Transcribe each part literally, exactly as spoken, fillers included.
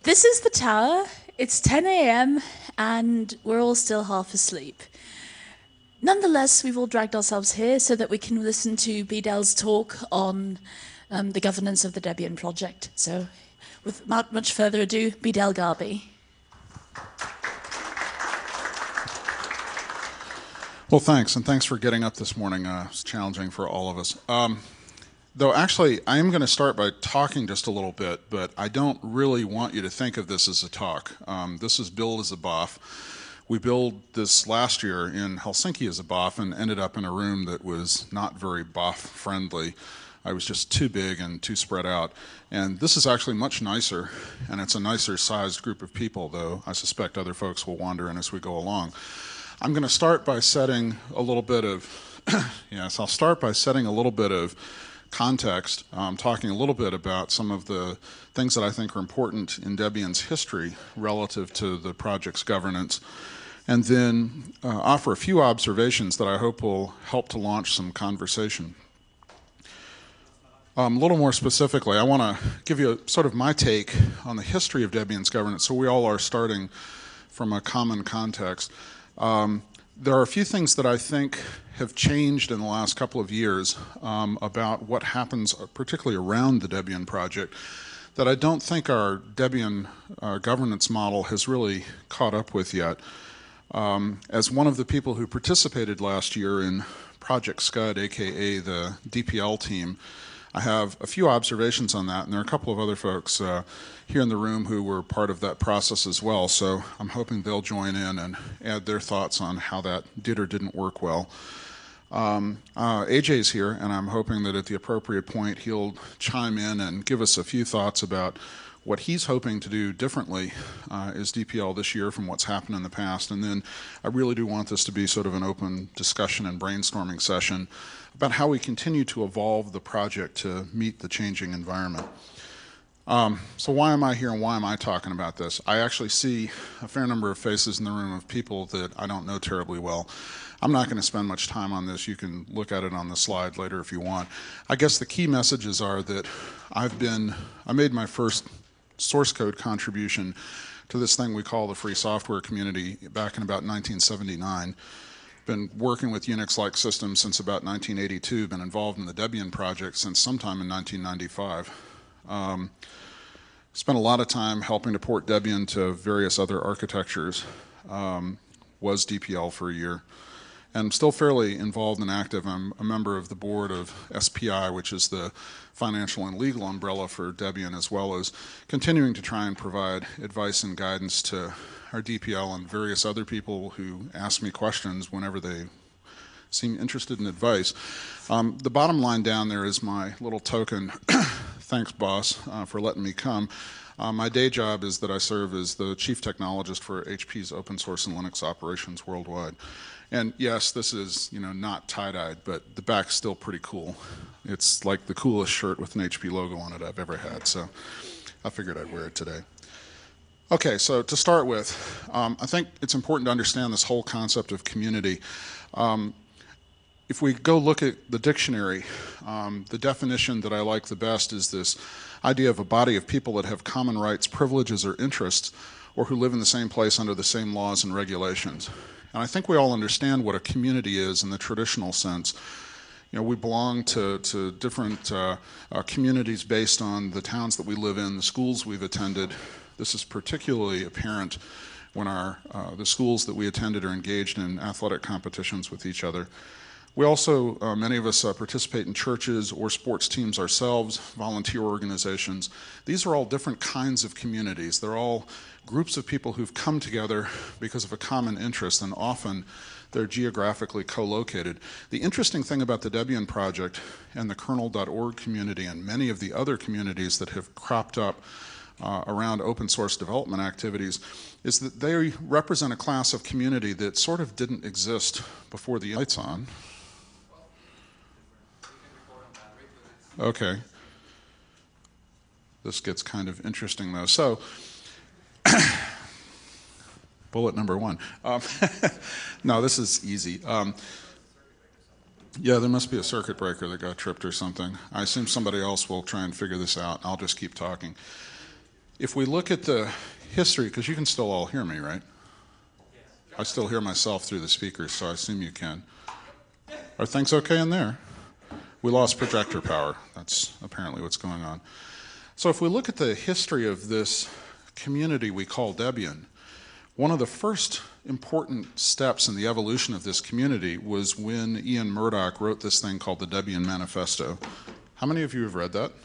This is the tower. It's ten a m and we're all still half asleep. Nonetheless, we've all dragged ourselves here so that we can listen to Bdel's talk on um, the governance of the Debian project. So, without much further ado, Bdel Garbi. Well, thanks, and thanks for getting up this morning. Uh, it's challenging for all of us. Um, though, actually, I am going to start by talking just a little bit, but I don't really want you to think of this as a talk. Um, this is billed as a B O F. We billed this last year in Helsinki as a B O F and ended up in a room that was not very B O F-friendly. I was just too big and too spread out. And this is actually much nicer, and it's a nicer sized group of people, though I suspect other folks will wander in as we go along. I'm going to start by setting a little bit of, yes, I'll start by setting a little bit of context, um, talking a little bit about some of the things that I think are important in Debian's history relative to the project's governance, and then uh, offer a few observations that I hope will help to launch some conversation. Um, a little more specifically, I want to give you a, sort of my take on the history of Debian's governance, so we all are starting from a common context. Um, there are a few things that I think have changed in the last couple of years um, about what happens, particularly around the Debian project, that I don't think our Debian uh, governance model has really caught up with yet. Um, as one of the people who participated last year in Project Scud, aka the D P L team, I have a few observations on that, and there are a couple of other folks uh, here in the room who were part of that process as well, so I'm hoping they'll join in and add their thoughts on how that did or didn't work well. Um, uh, A J's here, and I'm hoping that at the appropriate point he'll chime in and give us a few thoughts about what he's hoping to do differently uh, as D P L this year from what's happened in the past. And then I really do want this to be sort of an open discussion and brainstorming session about how we continue to evolve the project to meet the changing environment. Um, so why am I here and why am I talking about this? I actually see a fair number of faces in the room of people that I don't know terribly well. I'm not going to spend much time on this. You can look at it on the slide later if you want. I guess the key messages are that I've been, I made my first source code contribution to this thing we call the free software community back in about nineteen seventy-nine. Been working with Unix-like systems since about nineteen eighty-two, been involved in the Debian project since sometime in nineteen ninety-five. Um, spent a lot of time helping to port Debian to various other architectures, um, was D P L for a year, and I'm still fairly involved and active. I'm a member of the board of S P I, which is the financial and legal umbrella for Debian, as well as continuing to try and provide advice and guidance to our D P L and various other people who ask me questions whenever they seem interested in advice. Um, the bottom line down there is my little token, thanks boss uh, for letting me come. Uh, my day job is that I serve as the chief technologist for H P's open source and Linux operations worldwide. And yes, this is, you know, not tie-dyed, but the back's still pretty cool. It's like the coolest shirt with an H P logo on it I've ever had, so I figured I'd wear it today. Okay, so to start with, um, I think it's important to understand this whole concept of community. Um, if we go look at the dictionary, um, the definition that I like the best is this idea of a body of people that have common rights, privileges, or interests, or who live in the same place under the same laws and regulations. And I think we all understand what a community is in the traditional sense. You know, we belong to, to different uh, uh, communities based on the towns that we live in, the schools we've attended. This is particularly apparent when our, uh, the schools that we attended are engaged in athletic competitions with each other. We also, uh, many of us uh, participate in churches or sports teams ourselves, volunteer organizations. These are all different kinds of communities. They're all groups of people who've come together because of a common interest, and often they're geographically co-located. The interesting thing about the Debian project and the kernel dot org community and many of the other communities that have cropped up uh, around open source development activities is that they represent a class of community that sort of didn't exist before the lights on. Okay. This gets kind of interesting though. So, bullet number one. Um, no, this is easy. Um, yeah, there must be a circuit breaker that got tripped or something. I assume somebody else will try and figure this out. I'll just keep talking. if we look at the history, because you can still all hear me, right? I still hear myself through the speakers, so I assume you can. Are things okay in there? We lost projector power. That's apparently what's going on. So if we look at the history of this community we call Debian, one of the first important steps in the evolution of this community was when Ian Murdoch wrote this thing called the Debian Manifesto. How many of you have read that?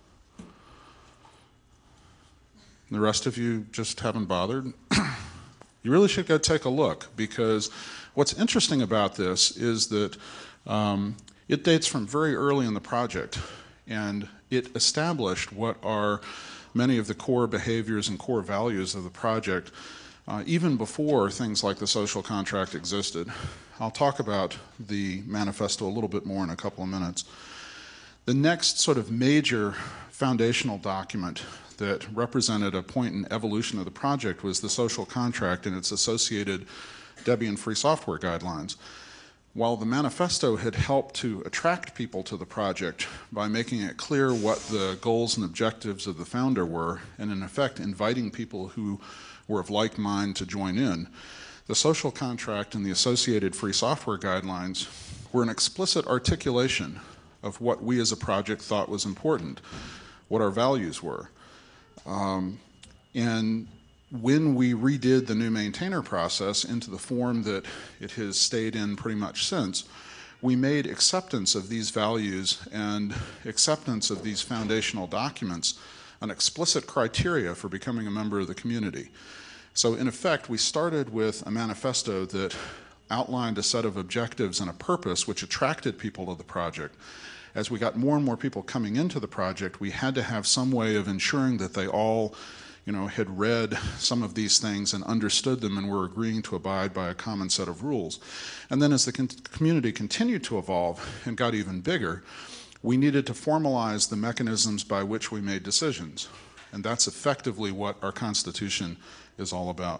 The rest of you just haven't bothered? You really should go take a look, because what's interesting about this is that um, it dates from very early in the project, and it established what are many of the core behaviors and core values of the project, uh, even before things like the social contract existed. I'll talk about the manifesto a little bit more in a couple of minutes. The next sort of major foundational document that represented a point in evolution of the project was the social contract and its associated Debian free software guidelines. While the manifesto had helped to attract people to the project by making it clear what the goals and objectives of the founder were, and in effect inviting people who were of like mind to join in, the social contract and the associated free software guidelines were an explicit articulation of what we as a project thought was important, what our values were. Um, and when we redid the new maintainer process into the form that it has stayed in pretty much since, we made acceptance of these values and acceptance of these foundational documents an explicit criteria for becoming a member of the community. So in effect, we started with a manifesto that outlined a set of objectives and a purpose which attracted people to the project. As we got more and more people coming into the project, we had to have some way of ensuring that they all, you know, had read some of these things and understood them and were agreeing to abide by a common set of rules. And then as the con- community continued to evolve and got even bigger, we needed to formalize the mechanisms by which we made decisions. And that's effectively what our Constitution is all about.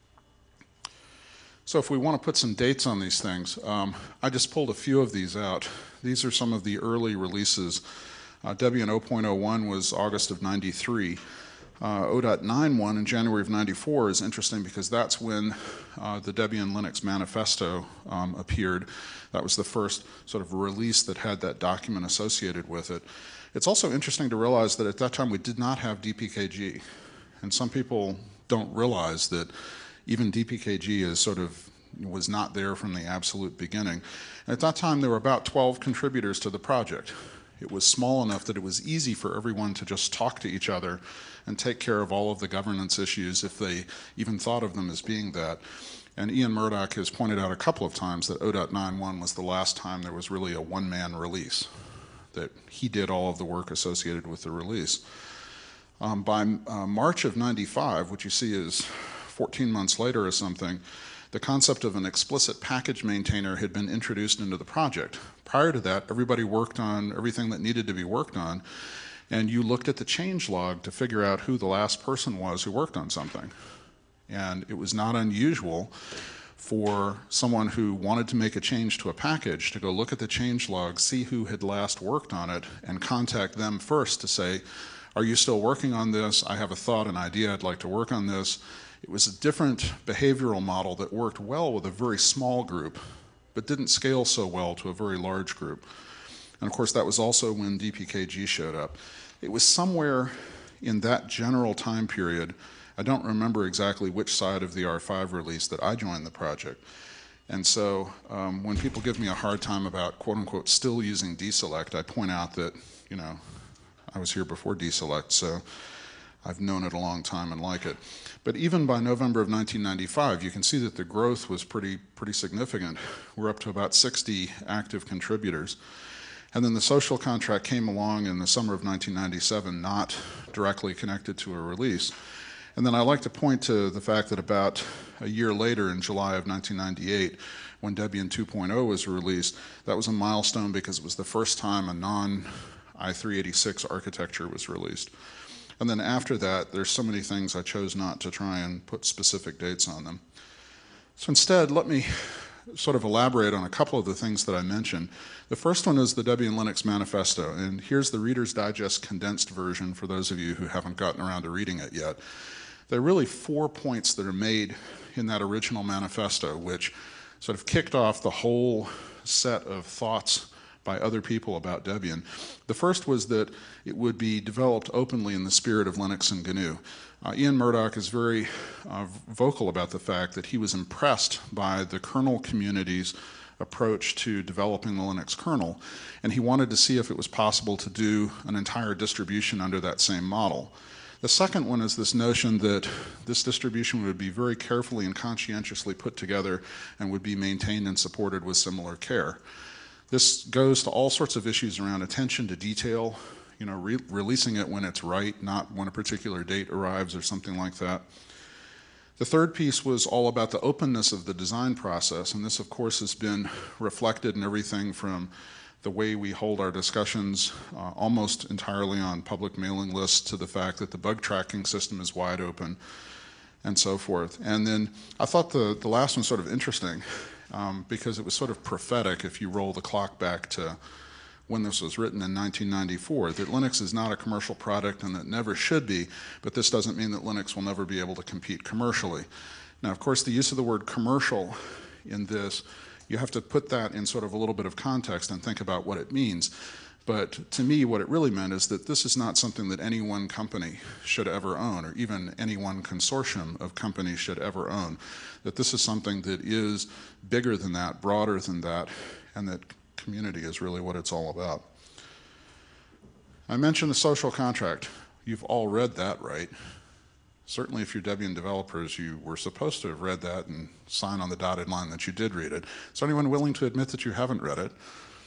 So if we want to put some dates on these things, um, I just pulled a few of these out. These are some of the early releases. Uh, Debian zero point zero one was August of ninety-three. Uh, zero point nine one in January of ninety-four is interesting because that's when uh, the Debian Linux Manifesto um, appeared. That was the first sort of release that had that document associated with it. It's also interesting to realize that at that time we did not have D P K G. And some people don't realize that even D P K G is sort of was not there from the absolute beginning. And at that time, there were about twelve contributors to the project. It was small enough that it was easy for everyone to just talk to each other and take care of all of the governance issues if they even thought of them as being that. And Ian Murdoch has pointed out a couple of times that zero point nine one was the last time there was really a one-man release, that he did all of the work associated with the release. Um, by uh, March of ninety-five, which you see is fourteen months later or something, the concept of an explicit package maintainer had been introduced into the project. Prior to that, everybody worked on everything that needed to be worked on, and you looked at the change log to figure out who the last person was who worked on something. And it was not unusual for someone who wanted to make a change to a package to go look at the change log, see who had last worked on it, and contact them first to say, are you still working on this? I have a thought, an idea, I'd like to work on this. It was a different behavioral model that worked well with a very small group, but didn't scale so well to a very large group. And of course, that was also when D P K G showed up. It was somewhere in that general time period, I don't remember exactly which side of the R five release, that I joined the project. And so um, when people give me a hard time about, quote unquote, still using deselect, I point out that, you know, I was here before deselect, so I've known it a long time and like it. But even by November of nineteen ninety-five, you can see that the growth was pretty, pretty significant. We're up to about sixty active contributors. And then the social contract came along in the summer of nineteen ninety-seven, not directly connected to a release. And then I like to point to the fact that about a year later, in July of nineteen ninety-eight, when Debian two point oh was released, that was a milestone because it was the first time a non i three eighty-six architecture was released. And then after that, there's so many things I chose not to try and put specific dates on them. So instead, let me sort of elaborate on a couple of the things that I mentioned. The first one is the Debian Linux Manifesto, and here's the Reader's Digest condensed version for those of you who haven't gotten around to reading it yet. There are really four points that are made in that original manifesto, which sort of kicked off the whole set of thoughts by other people about Debian. The first was that it would be developed openly in the spirit of Linux and G N U. Uh, Ian Murdoch is very uh, vocal about the fact that he was impressed by the kernel community's approach to developing the Linux kernel, and he wanted to see if it was possible to do an entire distribution under that same model. The second one is this notion that this distribution would be very carefully and conscientiously put together and would be maintained and supported with similar care. This goes to all sorts of issues around attention to detail, you know, re releasing it when it's right, not when a particular date arrives or something like that. The third piece was all about the openness of the design process, and this, of course, has been reflected in everything from the way we hold our discussions uh, almost entirely on public mailing lists to the fact that the bug tracking system is wide open and so forth. And then I thought the, the last one was sort of interesting um, because it was sort of prophetic if you roll the clock back to when this was written in nineteen ninety-four, that Linux is not a commercial product and that never should be, but this doesn't mean that Linux will never be able to compete commercially. Now, of course, the use of the word commercial in this, you have to put that in sort of a little bit of context and think about what it means. But to me, what it really meant is that this is not something that any one company should ever own, or even any one consortium of companies should ever own. That this is something that is bigger than that, broader than that, and that community is really what it's all about. I mentioned the social contract. You've all read that, right? Certainly if you're Debian developers, you were supposed to have read that and sign on the dotted line that you did read it. Is anyone willing to admit that you haven't read it?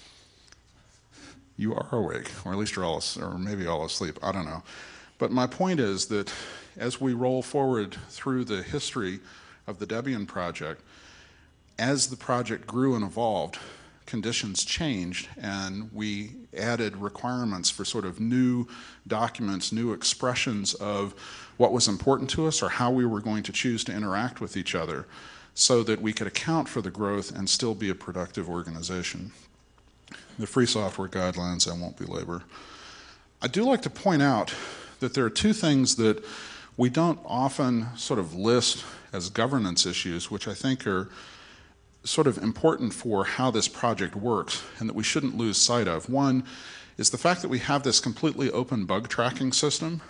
You are awake, or at least you're all, or maybe all asleep, I don't know. But my point is that as we roll forward through the history of the Debian project, as the project grew and evolved, conditions changed, and we added requirements for sort of new documents, new expressions of what was important to us or how we were going to choose to interact with each other so that we could account for the growth and still be a productive organization. The free software guidelines I won't belabor. I do like to point out that there are two things that we don't often sort of list as governance issues, which I think are sort of important for how this project works and that we shouldn't lose sight of. One is the fact that we have this completely open bug tracking system.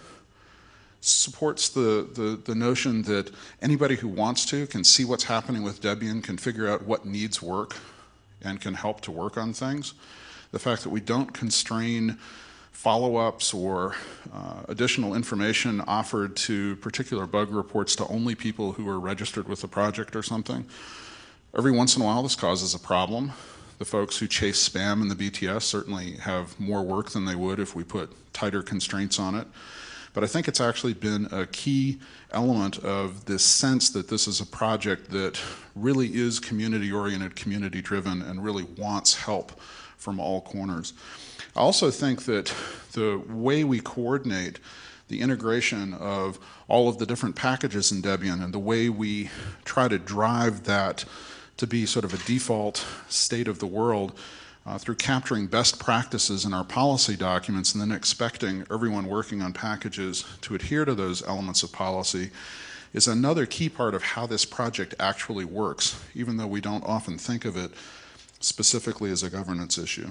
Supports the, the, the notion that anybody who wants to can see what's happening with Debian, can figure out what needs work, and can help to work on things. The fact that we don't constrain follow-ups or uh, additional information offered to particular bug reports to only people who are registered with the project or something. Every once in a while this causes a problem. The folks who chase spam in the B T S certainly have more work than they would if we put tighter constraints on it. But I think it's actually been a key element of this sense that this is a project that really is community-oriented, community-driven, and really wants help from all corners. I also think that the way we coordinate the integration of all of the different packages in Debian and the way we try to drive that to be sort of a default state of the world uh, through capturing best practices in our policy documents and then expecting everyone working on packages to adhere to those elements of policy is another key part of how this project actually works, even though we don't often think of it specifically as a governance issue.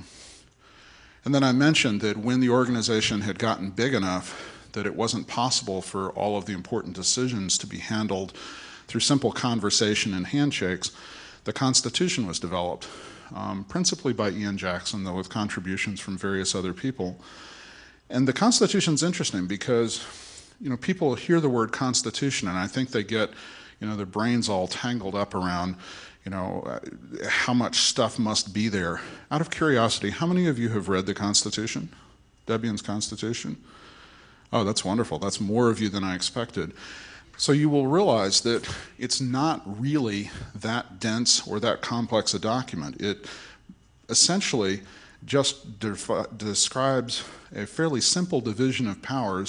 And then I mentioned that when the organization had gotten big enough that it wasn't possible for all of the important decisions to be handled through simple conversation and handshakes, the Constitution was developed, um, principally by Ian Jackson, though with contributions from various other people. And the Constitution's interesting because, you know, people hear the word Constitution and I think they get, you know, their brains all tangled up around, you know, uh, how much stuff must be there. Out of curiosity, how many of you have read the Constitution? Debian's Constitution? Oh, that's wonderful. That's more of you than I expected. So you will realize that it's not really that dense or that complex a document. It essentially just describes a fairly simple division of powers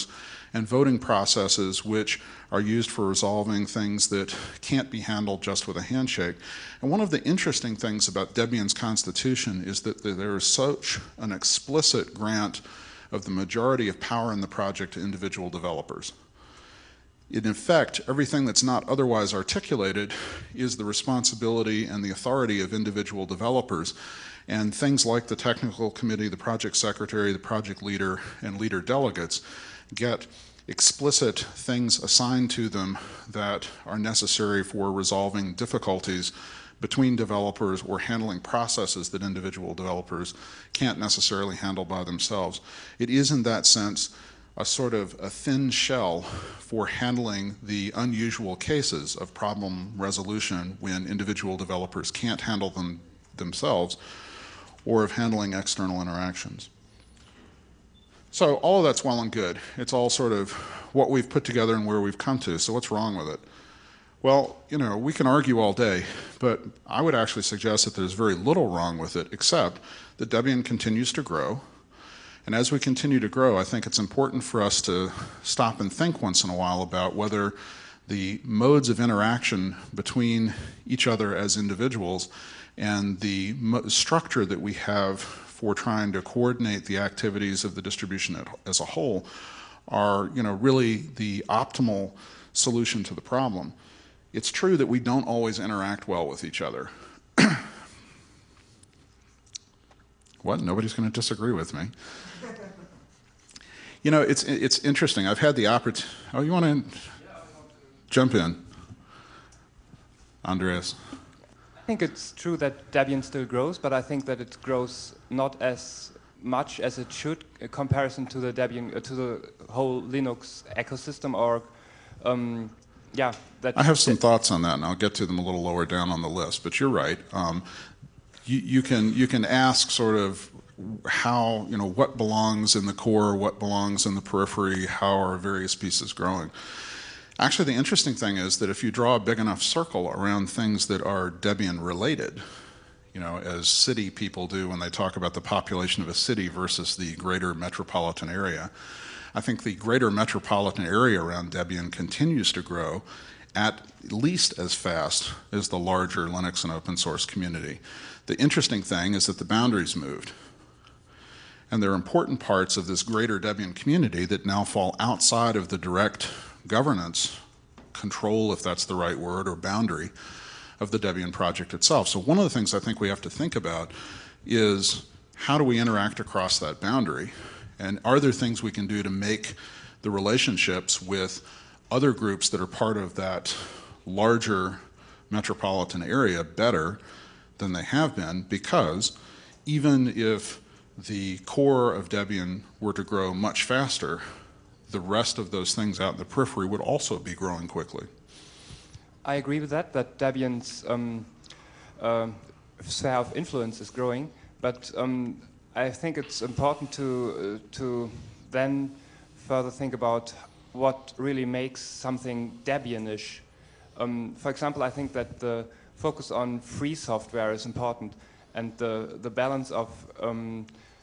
and voting processes which are used for resolving things that can't be handled just with a handshake. And one of the interesting things about Debian's constitution is that there is such an explicit grant of the majority of power in the project to individual developers. In effect, everything that's not otherwise articulated is the responsibility and the authority of individual developers. And things like the technical committee, the project secretary, the project leader, and leader delegates get explicit things assigned to them that are necessary for resolving difficulties between developers or handling processes that individual developers can't necessarily handle by themselves. It is, in that sense, a sort of a thin shell for handling the unusual cases of problem resolution when individual developers can't handle them themselves, or of handling external interactions. So all of that's well and good. It's all sort of what we've put together and where we've come to. So what's wrong with it? Well, you know, we can argue all day, but I would actually suggest that there's very little wrong with it, except that Debian continues to grow. And as we continue to grow, I think it's important for us to stop and think once in a while about whether the modes of interaction between each other as individuals and the structure that we have for trying to coordinate the activities of the distribution as a whole are, you know, really the optimal solution to the problem. It's true that we don't always interact well with each other. What? Nobody's going to disagree with me. You know, it's it's interesting. I've had the opportunity. Oh, you want to jump in, Andreas? I think it's true that Debian still grows, but I think that it grows not as much as it should in comparison to the Debian uh, to the whole Linux ecosystem. Or, um, yeah, that. I have some thoughts on that, and I'll get to them a little lower down on the list. But you're right. Um, you, you can you can ask sort of how, you know, what belongs in the core, what belongs in the periphery, how are various pieces growing. Actually, the interesting thing is that if you draw a big enough circle around things that are Debian related, you know, as city people do when they talk about the population of a city versus the greater metropolitan area, I think the greater metropolitan area around Debian continues to grow at least as fast as the larger Linux and open source community. The interesting thing is that the boundaries moved. And there are important parts of this greater Debian community that now fall outside of the direct governance, control, if that's the right word, or boundary of the Debian project itself. So one of the things I think we have to think about is how do we interact across that boundary? And are there things we can do to make the relationships with other groups that are part of that larger metropolitan area better than they have been? Because even if the core of Debian were to grow much faster, the rest of those things out in the periphery would also be growing quickly. I agree with that, that Debian's um, uh, sphere of influence is growing, but um, I think it's important to, uh, to then further think about what really makes something Debian-ish. Um, for example, I think that the focus on free software is important, and the, the balance of um,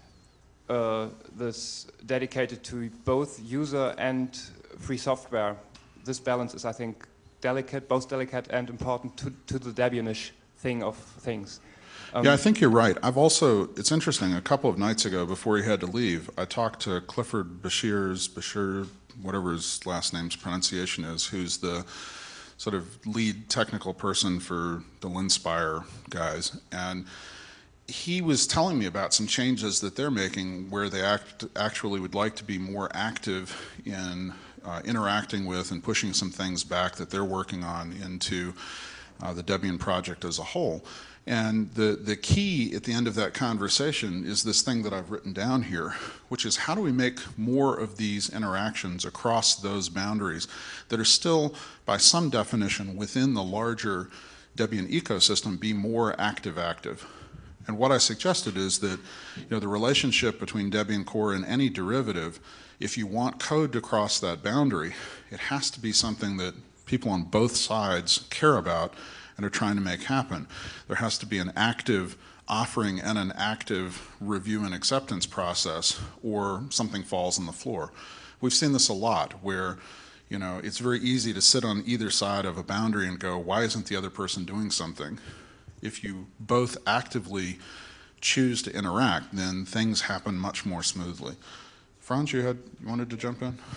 Uh, this dedicated to both user and free software. This balance is, I think, delicate, both delicate and important to, to the Debian-ish thing of things. Um, yeah, I think you're right. I've also, it's interesting, a couple of nights ago before he had to leave, I talked to Clifford Bashir's, Bashir, whatever his last name's pronunciation is, who's the sort of lead technical person for the Linspire guys. And he was telling me about some changes that they're making where they act, actually would like to be more active in uh, interacting with and pushing some things back that they're working on into uh, the Debian project as a whole. And the, the key at the end of that conversation is this thing that I've written down here, which is how do we make more of these interactions across those boundaries that are still, by some definition, within the larger Debian ecosystem, be more active-active. And what I suggested is that, you know, the relationship between Debian core and any derivative, if you want code to cross that boundary, it has to be something that people on both sides care about and are trying to make happen. There has to be an active offering and an active review and acceptance process, or something falls on the floor. We've seen this a lot where, you know, it's very easy to sit on either side of a boundary and go, why isn't the other person doing something? If you both actively choose to interact, then things happen much more smoothly. Franz, you had you wanted to jump in?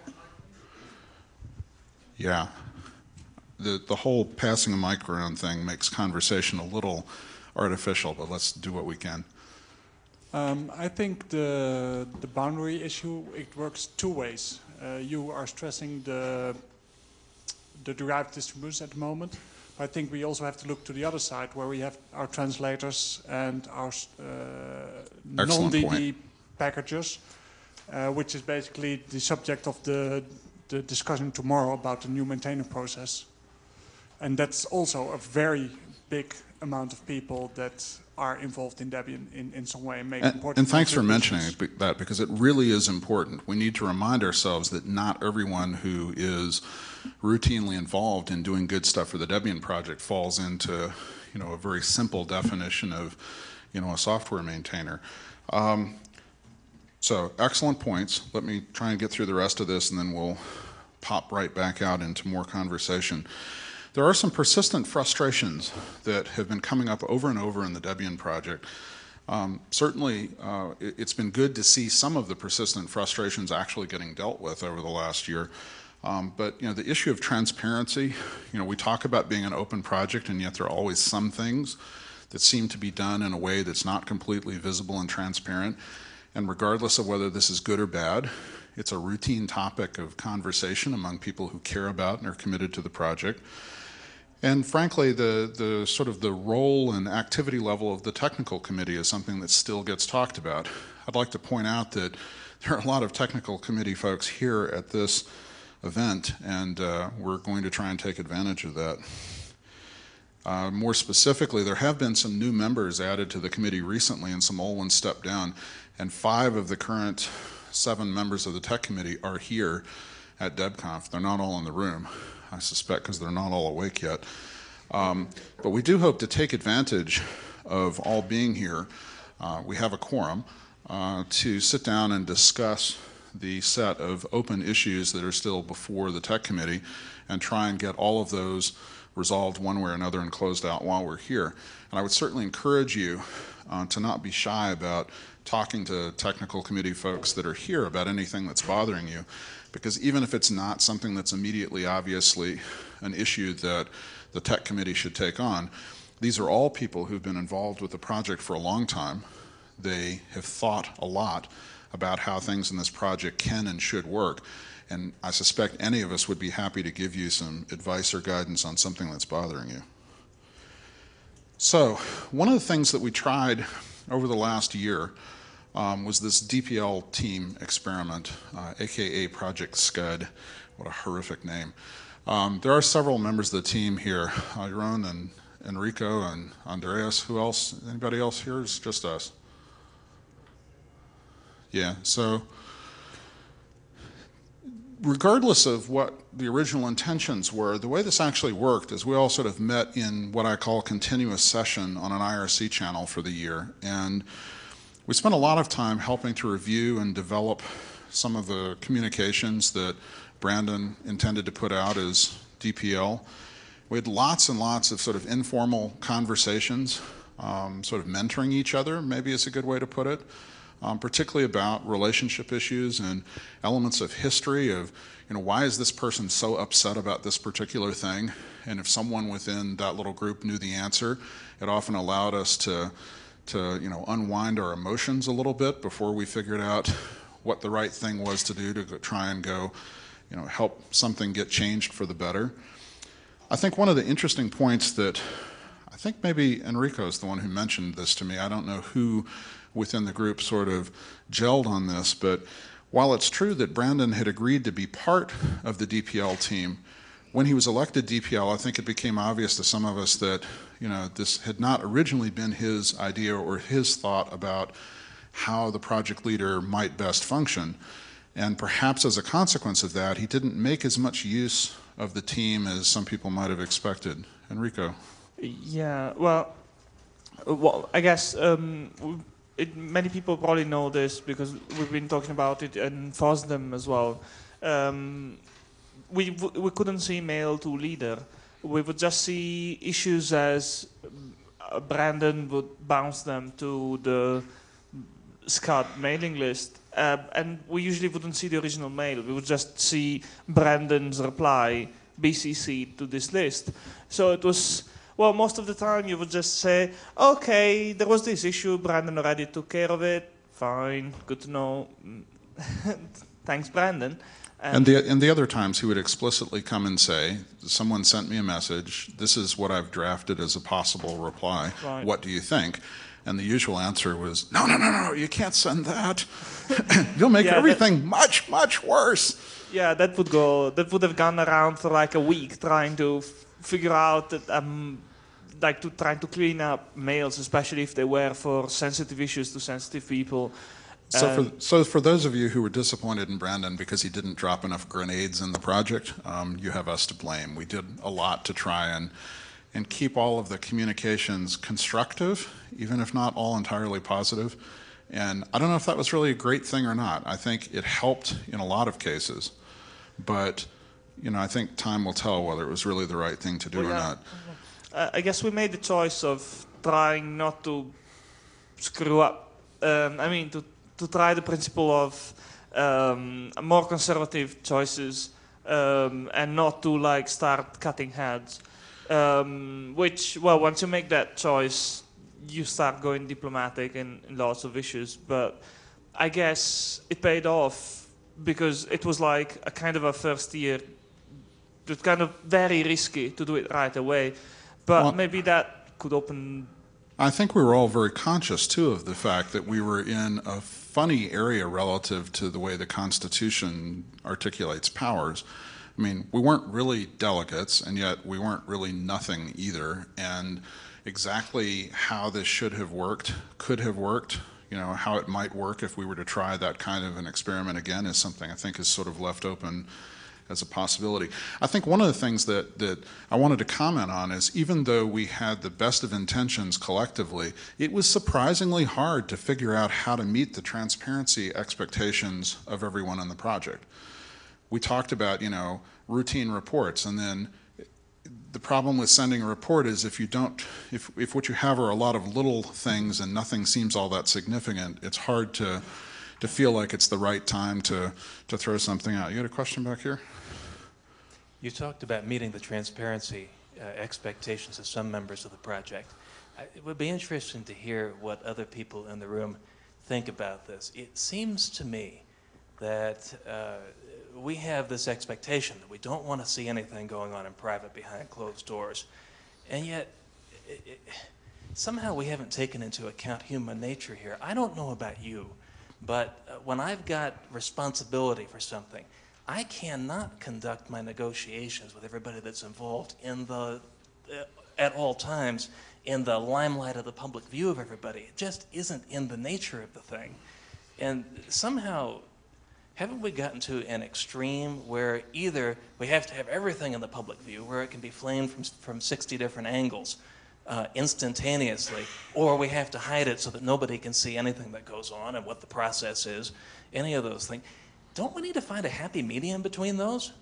Yeah. The, the whole passing a mic around thing makes conversation a little artificial, but let's do what we can. Um, I think the the boundary issue, it works two ways. Uh, you are stressing the the derived distributions at the moment. But I think we also have to look to the other side where we have our translators and our uh, non-D D packages, uh, which is basically the subject of the, the discussion tomorrow about the new maintainer process. And that's also a very big amount of people that are involved in Debian in, in some way and make and, important And thanks for mentioning that, because it really is important. We need to remind ourselves that not everyone who is routinely involved in doing good stuff for the Debian project falls into, you know, a very simple definition of, you know, a software maintainer. Um, so excellent points. Let me try and get through the rest of this, and then we'll pop right back out into more conversation. There are some persistent frustrations that have been coming up over and over in the Debian project. Um, certainly, uh, it, it's been good to see some of the persistent frustrations actually getting dealt with over the last year. Um, but you know, the issue of transparency, you know, we talk about being an open project, and yet there are always some things that seem to be done in a way that's not completely visible and transparent. And regardless of whether this is good or bad, it's a routine topic of conversation among people who care about and are committed to the project. And frankly, the, the sort of the role and activity level of the technical committee is something that still gets talked about. I'd like to point out that there are a lot of technical committee folks here at this event, and uh, we're going to try and take advantage of that. Uh, more specifically, there have been some new members added to the committee recently, and some old ones stepped down, and five of the current seven members of the tech committee are here at DebConf. They're not all in the room, I suspect, because they're not all awake yet. Um, but we do hope to take advantage of all being here. Uh, we have a quorum uh, to sit down and discuss the set of open issues that are still before the tech committee and try and get all of those resolved one way or another and closed out while we're here. And I would certainly encourage you uh, to not be shy about talking to technical committee folks that are here about anything that's bothering you, because even if it's not something that's immediately obviously an issue that the tech committee should take on, these are all people who've been involved with the project for a long time. They have thought a lot about how things in this project can and should work. And I suspect any of us would be happy to give you some advice or guidance on something that's bothering you. So one of the things that we tried over the last year um, was this D P L team experiment, uh, A K A Project Scud. What a horrific name. Um, there are several members of the team here, uh, Jeroen and Enrico and Andreas. Who else? Anybody else here? It's just us. Yeah, so regardless of what the original intentions were, the way this actually worked is we all sort of met in what I call continuous session on an I R C channel for the year. And we spent a lot of time helping to review and develop some of the communications that Brandon intended to put out as D P L. We had lots and lots of sort of informal conversations, um, sort of mentoring each other, maybe is a good way to put it. Um, particularly about relationship issues and elements of history of, you know, why is this person so upset about this particular thing? And if someone within that little group knew the answer, it often allowed us to, to you know, unwind our emotions a little bit before we figured out what the right thing was to do to go, try and go, you know, help something get changed for the better. I think one of the interesting points that, I think maybe Enrico's the one who mentioned this to me. I don't know who within the group sort of gelled on this, but while it's true that Brandon had agreed to be part of the D P L team, when he was elected D P L, I think it became obvious to some of us that, you know, this had not originally been his idea or his thought about how the project leader might best function. And perhaps as a consequence of that, he didn't make as much use of the team as some people might have expected. Enrico. Yeah, well, well I guess um, it, many people probably know this because we've been talking about it in FOSDEM as well. Um, we we couldn't see mail to leader. We would just see issues as uh, Brandon would bounce them to the SCAD mailing list, uh, and we usually wouldn't see the original mail. We would just see Brandon's reply, B C C to this list. So it was, well, most of the time you would just say, okay, there was this issue, Brandon already took care of it, fine, good to know. Thanks, Brandon. And, and, the, and the other times he would explicitly come and say, someone sent me a message, this is what I've drafted as a possible reply, right. What do you think? And the usual answer was, no, no, no, no, you can't send that. You'll make yeah, everything that, much, much worse. Yeah, that would go, that would have gone around for like a week trying to f figure out, that, um, like to trying to clean up mails, especially if they were for sensitive issues to sensitive people. So for, so for those of you who were disappointed in Brandon because he didn't drop enough grenades in the project, um, you have us to blame. We did a lot to try and, and keep all of the communications constructive, even if not all entirely positive. And I don't know if that was really a great thing or not. I think it helped in a lot of cases. But, you know, I think time will tell whether it was really the right thing to do well, or yeah. not. Uh, I guess we made the choice of trying not to screw up. Um, I mean, to to try the principle of um, more conservative choices um, and not to like start cutting heads. Um, which, well, once you make that choice, you start going diplomatic in, in lots of issues. But I guess it paid off because it was like a kind of a first year. It was kind of very risky to do it right away. But well, maybe that could open... I think we were all very conscious, too, of the fact that we were in a funny area relative to the way the Constitution articulates powers. I mean, we weren't really delegates, and yet we weren't really nothing either. And exactly how this should have worked, could have worked, you know, how it might work if we were to try that kind of an experiment again is something I think is sort of left open as a possibility. I think one of the things that, that I wanted to comment on is even though we had the best of intentions collectively, it was surprisingly hard to figure out how to meet the transparency expectations of everyone in the project. We talked about, you know, routine reports, and then the problem with sending a report is if you don't, if, if what you have are a lot of little things and nothing seems all that significant, it's hard to, to feel like it's the right time to, to throw something out. You had a question back here? You talked about meeting the transparency uh, expectations of some members of the project. I, it would be interesting to hear what other people in the room think about this. It seems to me that uh, we have this expectation that we don't want to see anything going on in private behind closed doors. And yet, it, it, somehow we haven't taken into account human nature here. I don't know about you, but uh, when I've got responsibility for something, I cannot conduct my negotiations with everybody that's involved in the, uh, at all times, in the limelight of the public view of everybody. It just isn't in the nature of the thing. And somehow, haven't we gotten to an extreme where either we have to have everything in the public view, where it can be flamed from, from sixty different angles uh, instantaneously, or we have to hide it so that nobody can see anything that goes on and what the process is, any of those things. Don't we need to find a happy medium between those?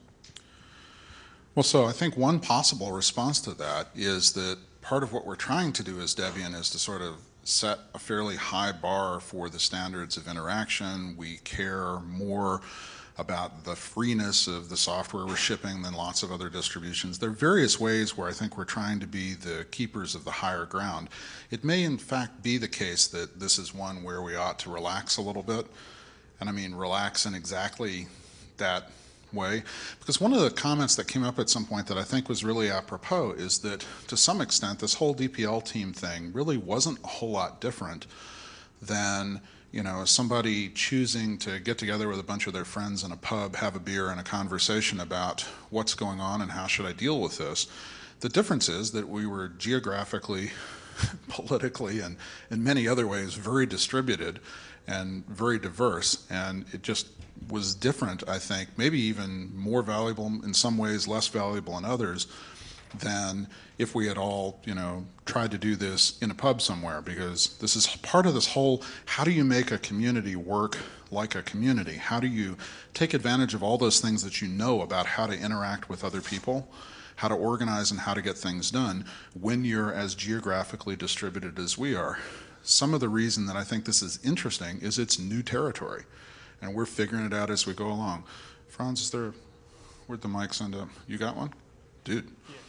Well, so I think one possible response to that is that part of what we're trying to do as Debian is to sort of set a fairly high bar for the standards of interaction. We care more about the freeness of the software we're shipping than lots of other distributions. There are various ways where I think we're trying to be the keepers of the higher ground. It may in fact be the case that this is one where we ought to relax a little bit. And I mean relax in exactly that way. Because one of the comments that came up at some point that I think was really apropos is that to some extent this whole D P L team thing really wasn't a whole lot different than, you know, somebody choosing to get together with a bunch of their friends in a pub, have a beer and a conversation about what's going on and how should I deal with this. The difference is that we were geographically, politically, and in many other ways very distributed and very diverse, and it just was different, I think, maybe even more valuable in some ways, less valuable in others, than if we had all, you know, tried to do this in a pub somewhere, because this is part of this whole, how do you make a community work like a community? How do you take advantage of all those things that you know about how to interact with other people, how to organize and how to get things done when you're as geographically distributed as we are? Some of the reason that I think this is interesting is it's new territory, and we're figuring it out as we go along. Franz, is there, where'd the mics end up? You got one? Dude.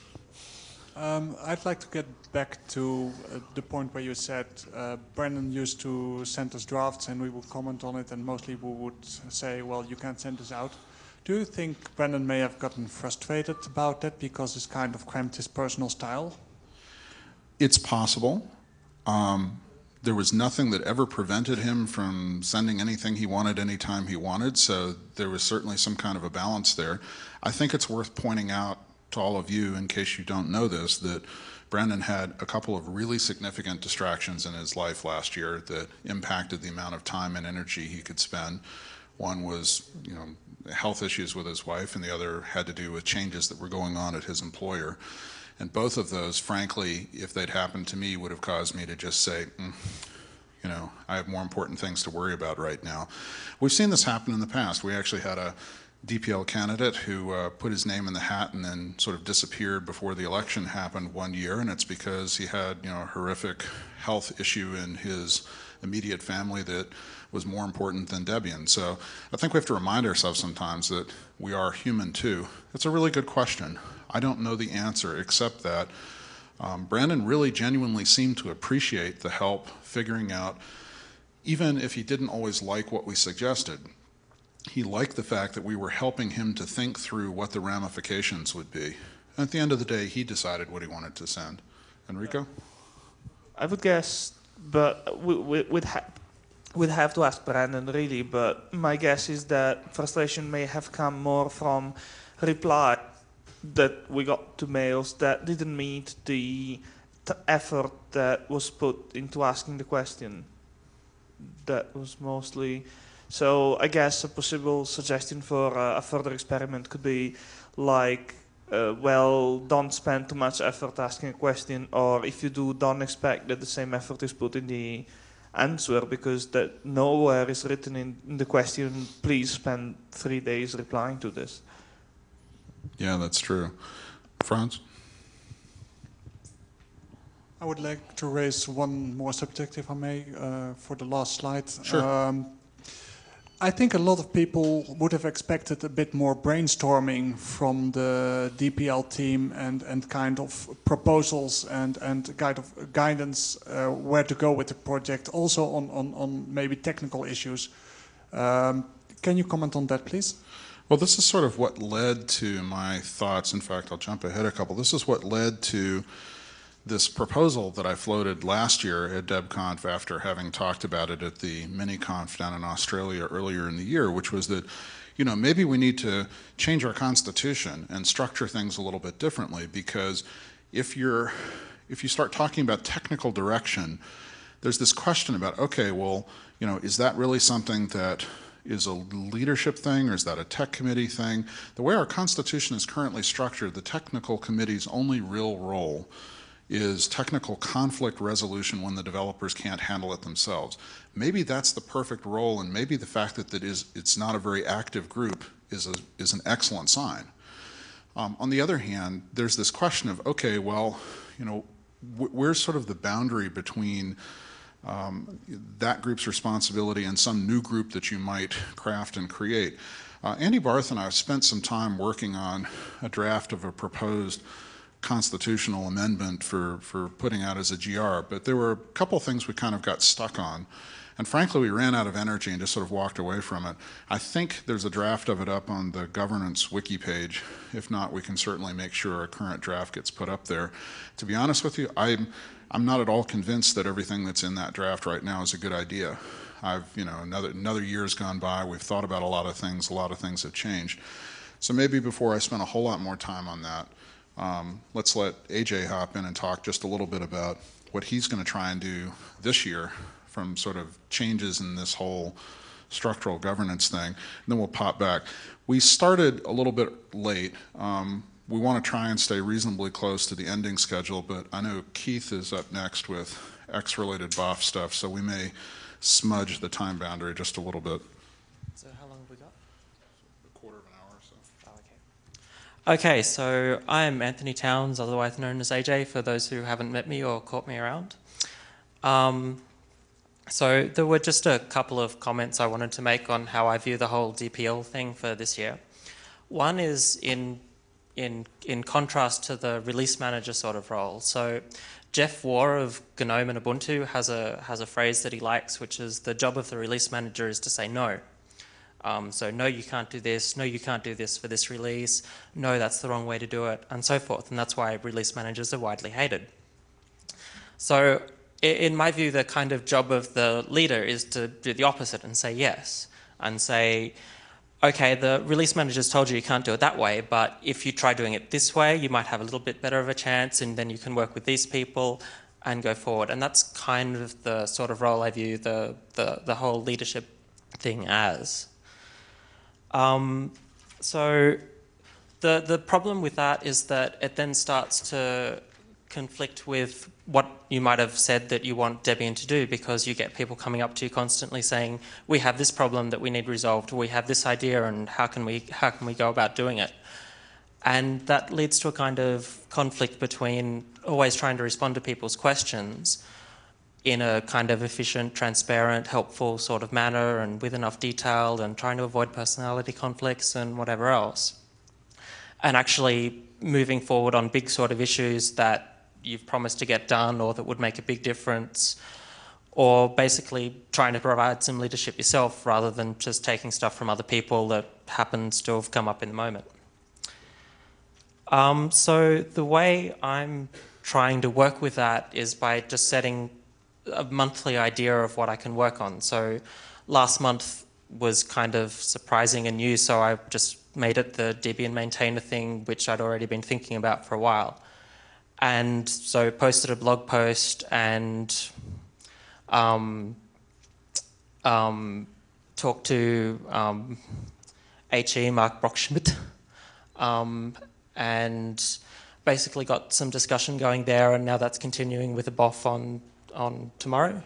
Um, I'd like to get back to uh, the point where you said uh, Brandon used to send us drafts and we would comment on it, and mostly we would say, well, you can't send this out. Do you think Brandon may have gotten frustrated about that because it's kind of cramped his personal style? It's possible. Um, there was nothing that ever prevented him from sending anything he wanted anytime he wanted, so there was certainly some kind of a balance there. I think it's worth pointing out to all of you, in case you don't know this, that Brandon had a couple of really significant distractions in his life last year that impacted the amount of time and energy he could spend. One was, you know, health issues with his wife, and the other had to do with changes that were going on at his employer. And both of those, frankly, if they'd happened to me, would have caused me to just say, mm, you know, I have more important things to worry about right now. We've seen this happen in the past. We actually had a D P L candidate who uh, put his name in the hat and then sort of disappeared before the election happened one year, and it's because he had, you know, a horrific health issue in his immediate family that was more important than Debian. So I think we have to remind ourselves sometimes that we are human too. It's a really good question. I don't know the answer, except that um, Brandon really genuinely seemed to appreciate the help figuring out, even if he didn't always like what we suggested, he liked the fact that we were helping him to think through what the ramifications would be. And at the end of the day, he decided what he wanted to send. Enrico? I would guess, but we, we, we'd, ha we'd have to ask Brandon really, but my guess is that frustration may have come more from reply that we got to mails that didn't meet the t effort that was put into asking the question. That was mostly... So I guess a possible suggestion for uh, a further experiment could be like, uh, well, don't spend too much effort asking a question, or if you do, don't expect that the same effort is put in the answer, because that nowhere is written in, in the question, please spend three days replying to this. Yeah, that's true. Franz? I would like to raise one more subject, if I may, uh, for the last slide. Sure. Um, I think a lot of people would have expected a bit more brainstorming from the D P L team and, and kind of proposals and, and kind of guidance uh, where to go with the project, also on, on, on maybe technical issues. Um, can you comment on that, please? Well, this is sort of what led to my thoughts. In fact, I'll jump ahead a couple. This is what led to this proposal that I floated last year at DebConf after having talked about it at the mini-conf down in Australia earlier in the year, which was that, you know, maybe we need to change our constitution and structure things a little bit differently, because if you're, if you start talking about technical direction, there's this question about, okay, well, you know, is that really something that is a leadership thing, or is that a tech committee thing? The way our constitution is currently structured, the technical committee's only real role is technical conflict resolution when the developers can't handle it themselves. Maybe that's the perfect role, and maybe the fact that it is, it's not a very active group is, a, is an excellent sign. Um, on the other hand, there's this question of, okay, well, you know, wh where's sort of the boundary between um, that group's responsibility and some new group that you might craft and create? Uh, Andy Barth and I have spent some time working on a draft of a proposed constitutional amendment for, for putting out as a G R, but there were a couple of things we kind of got stuck on. And frankly, we ran out of energy and just sort of walked away from it. I think there's a draft of it up on the governance wiki page. If not, we can certainly make sure a current draft gets put up there. To be honest with you, I'm, I'm not at all convinced that everything that's in that draft right now is a good idea. I've, you know, another, another year's gone by, we've thought about a lot of things, a lot of things have changed. So maybe before I spend a whole lot more time on that, Um, let's let A J hop in and talk just a little bit about what he's going to try and do this year from sort of changes in this whole structural governance thing, and then we'll pop back. We started a little bit late. Um, we want to try and stay reasonably close to the ending schedule, but I know Keith is up next with X-related B O F stuff, so we may smudge the time boundary just a little bit. So how long have we got? A quarter of an hour or so. Oh, okay. Okay, so I'm Anthony Towns, otherwise known as A J, for those who haven't met me or caught me around. Um, so there were just a couple of comments I wanted to make on how I view the whole D P L thing for this year. One is in in in contrast to the release manager sort of role. So Jeff Waugh of GNOME and Ubuntu has a has a phrase that he likes, which is the job of the release manager is to say no. Um, so no, you can't do this. No, you can't do this for this release. No, that's the wrong way to do it, and so forth. And that's why release managers are widely hated. So in my view, the kind of job of the leader is to do the opposite and say yes, and say, okay, the release manager's told you you can't do it that way, but if you try doing it this way, you might have a little bit better of a chance, and then you can work with these people and go forward. And that's kind of the sort of role I view the, the, the whole leadership thing as. Um, so the, the problem with that is that it then starts to conflict with what you might have said that you want Debian to do, because you get people coming up to you constantly saying, we have this problem that we need resolved, we have this idea, and how can we how can we go about doing it? And that leads to a kind of conflict between always trying to respond to people's questions in a kind of efficient, transparent, helpful sort of manner and with enough detail, and trying to avoid personality conflicts and whatever else. And actually moving forward on big sort of issues that you've promised to get done or that would make a big difference, or basically trying to provide some leadership yourself rather than just taking stuff from other people that happens to have come up in the moment. Um, so the way I'm trying to work with that is by just setting a monthly idea of what I can work on. So last month was kind of surprising and new, so I just made it the Debian maintainer thing, which I'd already been thinking about for a while. And so posted a blog post and um, um, talked to um, H E, Mark Brockschmidt, um, and basically got some discussion going there, and now that's continuing with a B O F on, on tomorrow.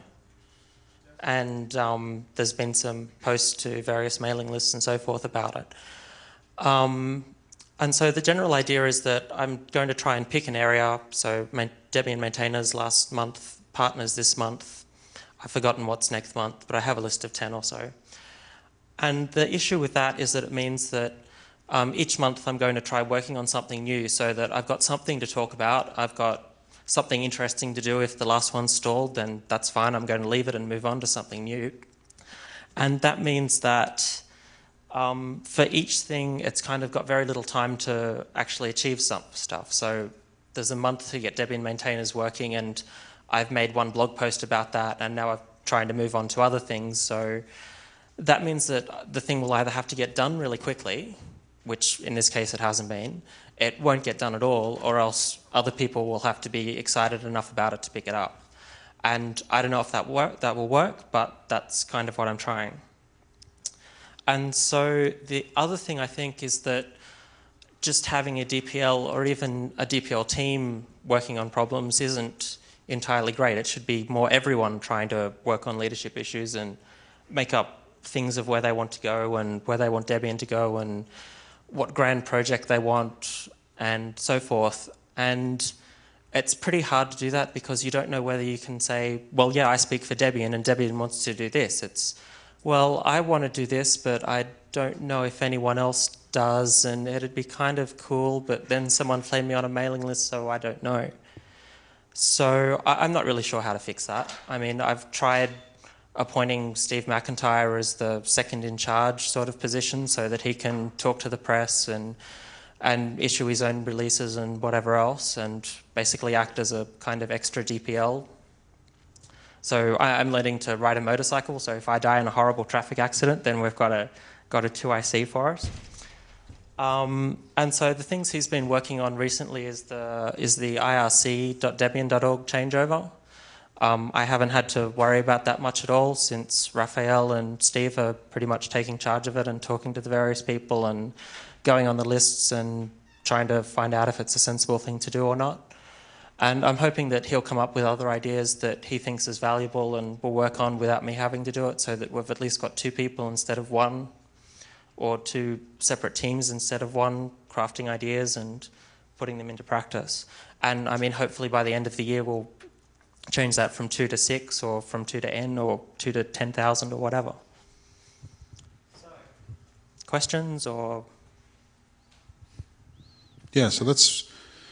And um, there's been some posts to various mailing lists and so forth about it. Um, And so the general idea is that I'm going to try and pick an area. So Debian maintainers last month, partners this month. I've forgotten what's next month, but I have a list of ten or so. And the issue with that is that it means that um, each month I'm going to try working on something new, so that I've got something to talk about. I've got something interesting to do. If the last one stalled, then that's fine. I'm going to leave it and move on to something new. And that means that Um, for each thing, it's kind of got very little time to actually achieve some stuff. So there's a month to get Debian maintainers working, and I've made one blog post about that, and now I'm trying to move on to other things. So that means that the thing will either have to get done really quickly, which in this case it hasn't been, it won't get done at all, or else other people will have to be excited enough about it to pick it up. And I don't know if that, work, that will work, but that's kind of what I'm trying. And so the other thing I think is that just having a D P L or even a D P L team working on problems isn't entirely great. It should be more everyone trying to work on leadership issues and make up things of where they want to go and where they want Debian to go and what grand project they want and so forth. And it's pretty hard to do that because you don't know whether you can say, well, yeah, I speak for Debian and Debian wants to do this. It's, well, I want to do this, but I don't know if anyone else does, and it'd be kind of cool, but then someone flamed me on a mailing list, so I don't know. So I'm not really sure how to fix that. I mean, I've tried appointing Steve McIntyre as the second in charge sort of position so that he can talk to the press and and issue his own releases and whatever else, and basically act as a kind of extra D P L. So I'm learning to ride a motorcycle, so if I die in a horrible traffic accident, then we've got a, got a two I C for us. Um, and so the things he's been working on recently is the, is the I R C dot debian dot org changeover. Um, I haven't had to worry about that much at all since Raphael and Steve are pretty much taking charge of it and talking to the various people and going on the lists and trying to find out if it's a sensible thing to do or not. And I'm hoping that he'll come up with other ideas that he thinks is valuable and will work on without me having to do it, so that we've at least got two people instead of one, or two separate teams instead of one, crafting ideas and putting them into practice. And I mean, hopefully by the end of the year, we'll change that from two to six, or from two to N, or two to ten thousand, or whatever. So, questions or? Yeah, so that's,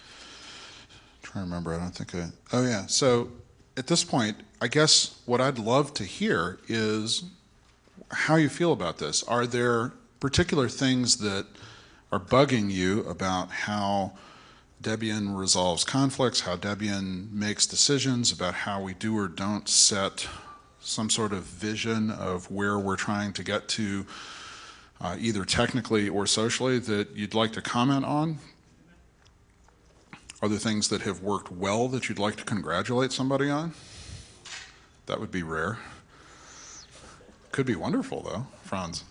I'm trying to remember, I don't think I, oh yeah, so at this point, I guess what I'd love to hear is how you feel about this. Are there particular things that are bugging you about how Debian resolves conflicts, how Debian makes decisions about how we do or don't set some sort of vision of where we're trying to get to, uh, either technically or socially, that you'd like to comment on? Are there things that have worked well that you'd like to congratulate somebody on? That would be rare. Could be wonderful, though. Franz.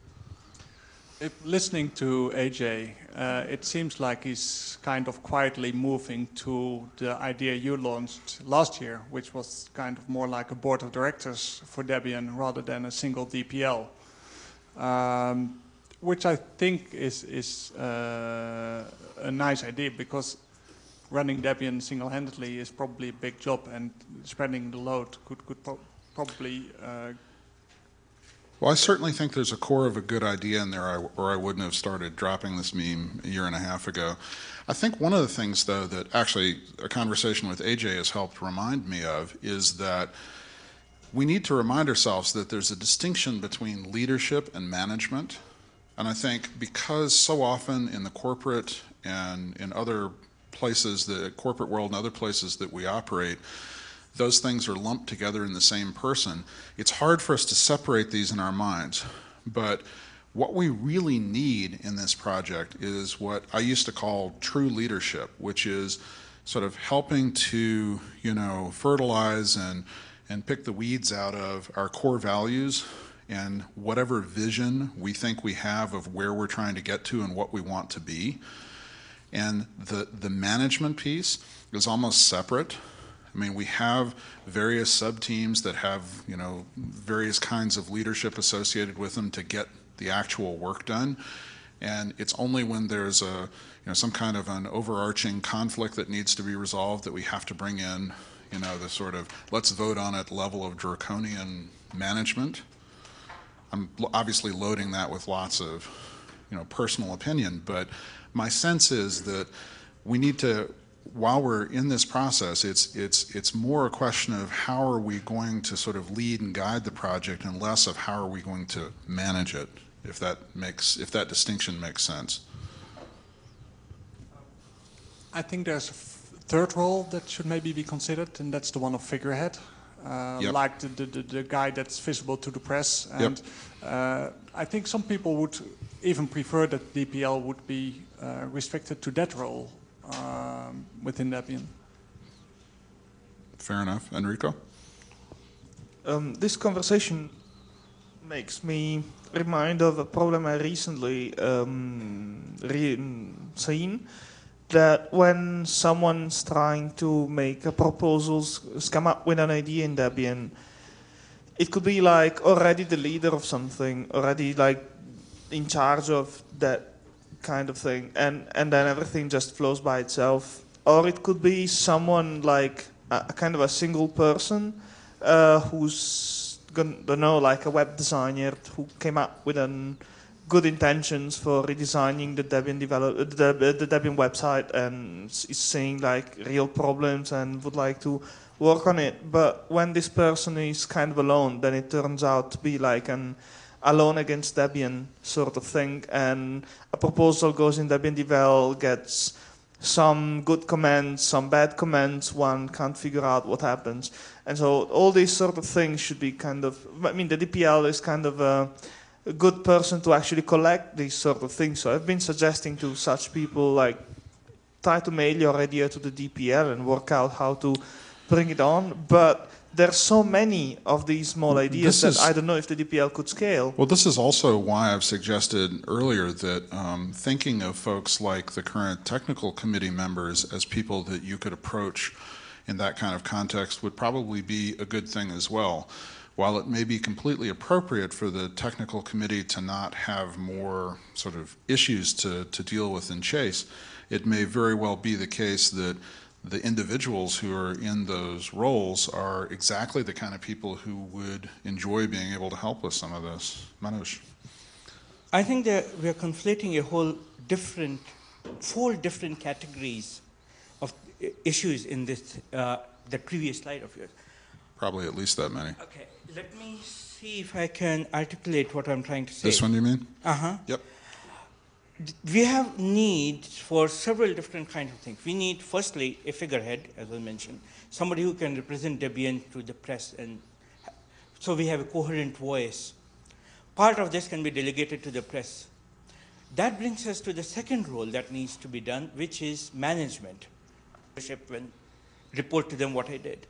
If listening to A J, uh, it seems like he's kind of quietly moving to the idea you launched last year, which was kind of more like a board of directors for Debian rather than a single D P L, um, which I think is, is uh, a nice idea, because running Debian single-handedly is probably a big job, and spreading the load could, could pro probably uh, Well, I certainly think there's a core of a good idea in there, or I wouldn't have started dropping this meme a year and a half ago. I think one of the things, though, that actually a conversation with A J has helped remind me of is that we need to remind ourselves that there's a distinction between leadership and management. And I think because so often in the corporate and in other places, the corporate world and other places that we operate, those things are lumped together in the same person. It's hard for us to separate these in our minds. But what we really need in this project is what I used to call true leadership, which is sort of helping to, you know, fertilize and, and pick the weeds out of our core values and whatever vision we think we have of where we're trying to get to and what we want to be. And the, the management piece is almost separate. I mean, we have various sub-teams that have, you know, various kinds of leadership associated with them to get the actual work done. And it's only when there's a, you know, some kind of an overarching conflict that needs to be resolved that we have to bring in, you know, the sort of let's vote on it level of draconian management. I'm obviously loading that with lots of, you know, personal opinion, but my sense is that we need to, while we're in this process, it's, it's, it's more a question of how are we going to sort of lead and guide the project and less of how are we going to manage it, if that makes, if that distinction makes sense. I think there's a third role that should maybe be considered, and that's the one of figurehead. Uh, yep. Like the, the, the, the guy that's visible to the press. And yep. uh, I think some people would even prefer that D P L would be uh, restricted to that role. Um, within Debian. Fair enough. Enrico? Um, this conversation makes me remind of a problem I recently um, re seen, that when someone's trying to make a proposal, come up with an idea in Debian, it could be like already the leader of something, already like in charge of that kind of thing, and and then everything just flows by itself. Or it could be someone like a, a kind of a single person uh, who's gonna, don't know, like a web designer who came up with an good intentions for redesigning the Debian develop the, the Debian website, and is seeing like real problems and would like to work on it. But when this person is kind of alone, then it turns out to be like an alone against Debian sort of thing, and a proposal goes in Debian Devel, gets some good comments, some bad comments, one can't figure out what happens. And so all these sort of things should be kind of, I mean, the D P L is kind of a, a good person to actually collect these sort of things. So I've been suggesting to such people, like, try to mail your idea to the D P L and work out how to bring it on. But there's so many of these small ideas This that is- I don't know if the D P L could scale. Well, this is also why I've suggested earlier that um, thinking of folks like the current technical committee members as people that you could approach in that kind of context would probably be a good thing as well. While it may be completely appropriate for the technical committee to not have more sort of issues to, to deal with in Chase, it may very well be the case that the individuals who are in those roles are exactly the kind of people who would enjoy being able to help with some of this. Manoj. I think that we are conflating a whole different, four different categories of issues in this, uh, the previous slide of yours. Probably at least that many. Okay, let me see if I can articulate what I'm trying to say. This one you mean? Uh-huh. Yep. We have needs for several different kinds of things. We need, firstly, a figurehead, as I mentioned, somebody who can represent Debian to the press, and so we have a coherent voice. Part of this can be delegated to the press. That brings us to the second role that needs to be done, which is management. And report to them what I did.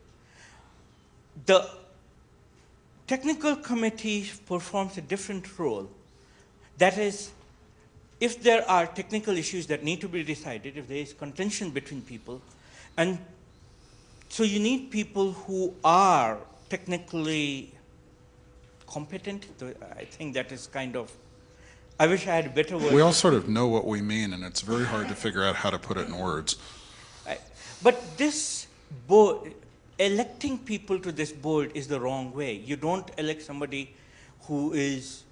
The technical committee performs a different role. That is, if there are technical issues that need to be decided, if there is contention between people, and so you need people who are technically competent. I think that is kind of, I wish I had a better word. We all sort of know what we mean, and it's very hard to figure out how to put it in words. Right. But this board, electing people to this board is the wrong way. You don't elect somebody who is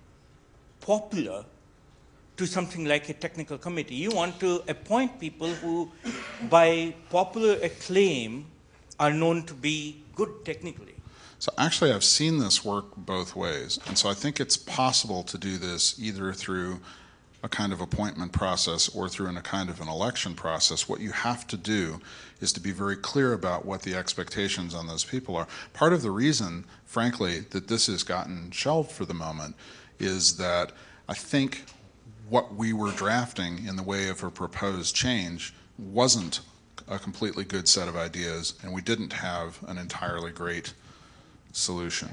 popular to something like a technical committee. You want to appoint people who, by popular acclaim, are known to be good technically. So actually, I've seen this work both ways. And so I think it's possible to do this either through a kind of appointment process or through in a kind of an election process. What you have to do is to be very clear about what the expectations on those people are. Part of the reason, frankly, that this has gotten shelved for the moment is that I think what we were drafting in the way of a proposed change wasn't a completely good set of ideas, and we didn't have an entirely great solution.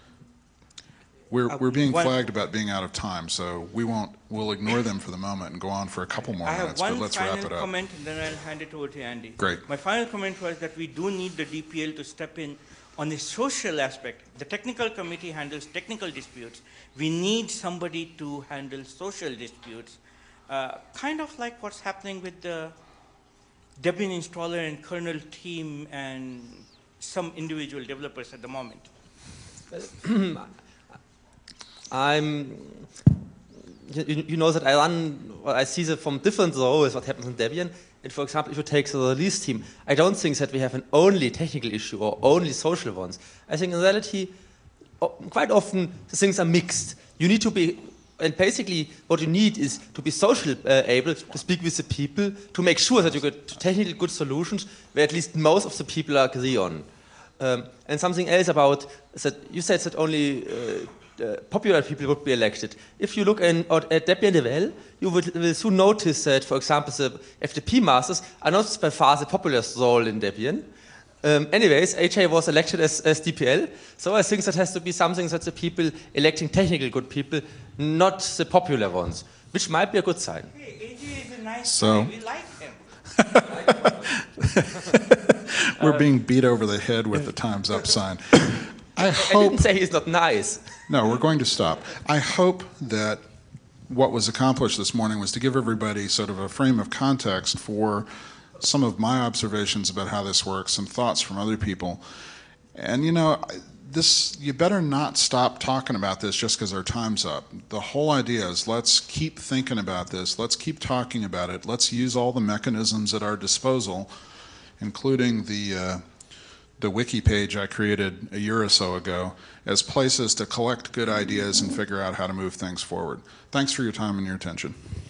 We're, Uh, we're being one- flagged about being out of time, so we won't, we'll ignore them for the moment and go on for a couple more I have minutes, but one let's wrap final it up. comment, and then I'll hand it over to Andy. Great. My final comment was that we do need the D P L to step in on the social aspect. The technical committee handles technical disputes. We need somebody to handle social disputes, uh, kind of like what's happening with the Debian installer and kernel team and some individual developers at the moment. I'm, you, you know that I run, well, I see that from different roles what happens in Debian. And for example, if you take the release team, I don't think that we have an only technical issue or only social ones. I think in reality, quite often the things are mixed. You need to be, and basically what you need is to be social uh, able to speak with the people to make sure that you get technically good solutions where at least most of the people agree on. Um, and something else about that you said that only uh, uh, popular people would be elected. If you look in, at Debian level, you will, will soon notice that, for example, the F T P masters are not by far the popular role in Debian. Um, anyways, A J was elected as, as D P L, so I think that has to be something that the people electing technical good people, not the popular ones, which might be a good sign. Hey, A J is a nice So- guy. We like him. We're being beat over the head with the Time's Up sign. I I hope... didn't say he's not nice. No, we're going to stop. I hope that what was accomplished this morning was to give everybody sort of a frame of context for some of my observations about how this works, some thoughts from other people. And, you know, this, you better not stop talking about this just because our time's up. The whole idea is let's keep thinking about this. Let's keep talking about it. Let's use all the mechanisms at our disposal, including the, uh, the wiki page I created a year or so ago, as places to collect good ideas and figure out how to move things forward. Thanks for your time and your attention.